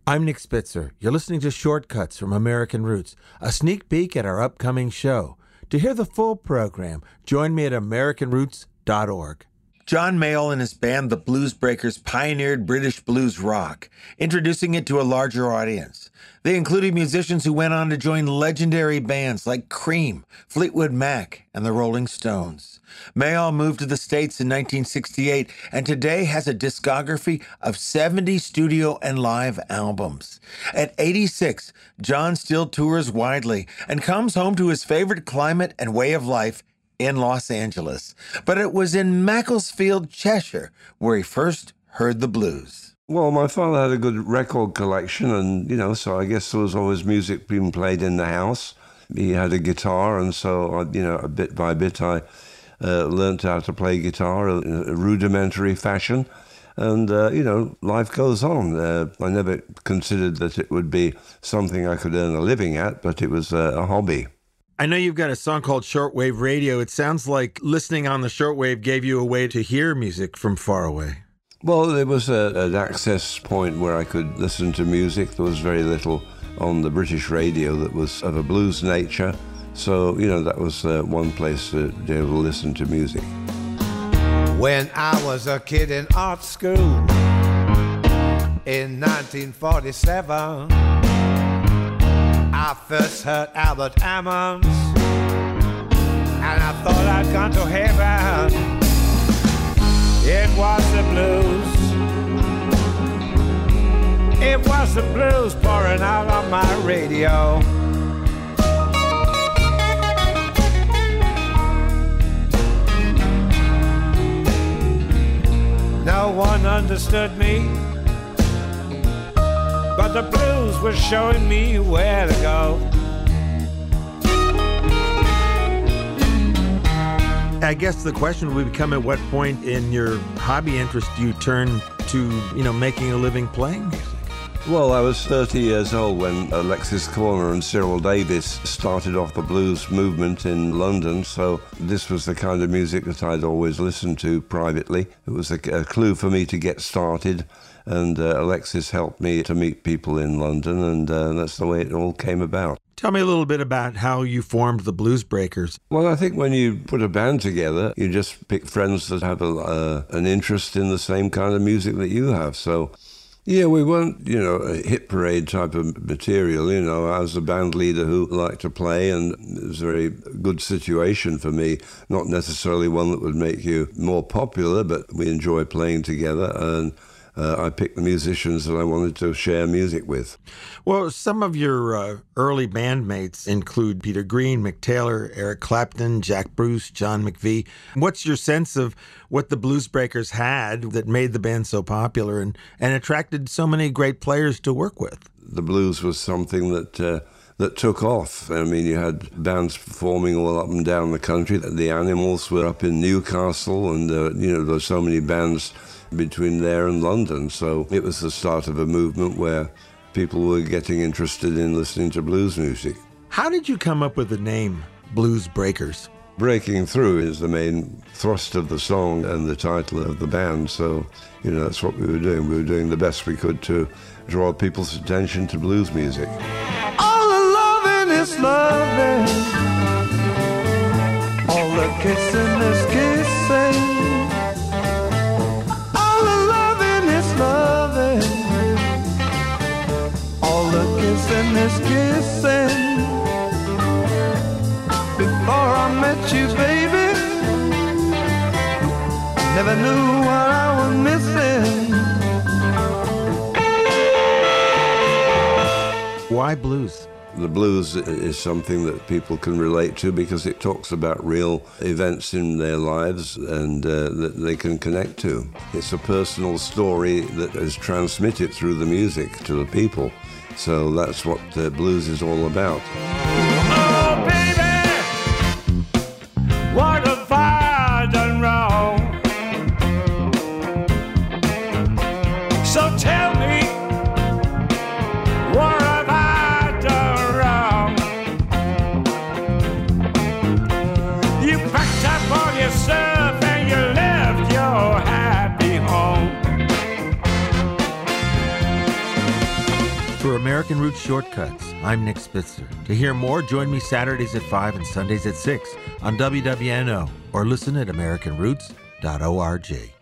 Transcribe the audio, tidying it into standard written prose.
I'm Nick Spitzer. You're listening to Shortcuts from American Roots, a sneak peek at our upcoming show. To hear the full program, join me at AmericanRoots.org. John Mayall and his band, the Blues Breakers, pioneered British blues rock, introducing it to a larger audience. They included musicians who went on to join legendary bands like Cream, Fleetwood Mac, and the Rolling Stones. Mayall moved to the States in 1968 and today has a discography of 70 studio and live albums. At 86, John still tours widely and comes home to his favorite climate and way of life in Los Angeles. But it was in Macclesfield, Cheshire, where he first heard the blues. Well, my father had a good record collection, and, so I guess there was always music being played in the house. He had a guitar, and so, bit by bit, I learned how to play guitar in a rudimentary fashion. And, life goes on. I never considered that it would be something I could earn a living at, but it was a hobby. I know you've got a song called Shortwave Radio. It sounds like listening on the shortwave gave you a way to hear music from far away. Well, there was an access point where I could listen to music. There was very little on the British radio that was of a blues nature. So, that was one place to be able to listen to music. When I was a kid in art school in 1947, I first heard Albert Ammons, and I thought I'd gone to heaven. It was the blues. It was the blues pouring out on my radio. No one understood me, but the blues were showing me where to go. I guess the question would become, at what point in your hobby interest do you turn to, making a living playing music? Well, I was 30 years old when Alexis Korner and Cyril Davis started off the blues movement in London, so this was the kind of music that I'd always listened to privately. It was a clue for me to get started, and Alexis helped me to meet people in London, and that's the way it all came about. Tell me a little bit about how you formed the Blues Breakers. Well, I think when you put a band together, you just pick friends that have an interest in the same kind of music that you have. So, yeah, we weren't, a hit parade type of material. I was a band leader who liked to play, and it was a very good situation for me. Not necessarily one that would make you more popular, but we enjoyed playing together, and I picked the musicians that I wanted to share music with. Well, some of your early bandmates include Peter Green, Mick Taylor, Eric Clapton, Jack Bruce, John McVie. What's your sense of what the Blues Breakers had that made the band so popular and attracted so many great players to work with? The blues was something that took off. I mean, you had bands performing all up and down the country. The Animals were up in Newcastle, and there were so many bands between there and London. So it was the start of a movement where people were getting interested in listening to blues music. How did you come up with the name Blues Breakers? Breaking through is the main thrust of the song and the title of the band. So, that's what we were doing. We were doing the best we could to draw people's attention to blues music. All the loving is loving, all the kissing is kissing. Kissing is kissing. Before I met you, baby, never knew what I was missing. Why blues? The blues is something that people can relate to because it talks about real events in their lives and that they can connect to. It's a personal story that is transmitted through the music to the people. So that's what blues is all about. Oh, baby, what have I done wrong? So tell me, what have I done wrong? You packed up all your stuff and you left your happy home. For American Roots Shortcuts, I'm Nick Spitzer. To hear more, join me Saturdays at 5 and Sundays at 6 on WWNO or listen at AmericanRoots.org.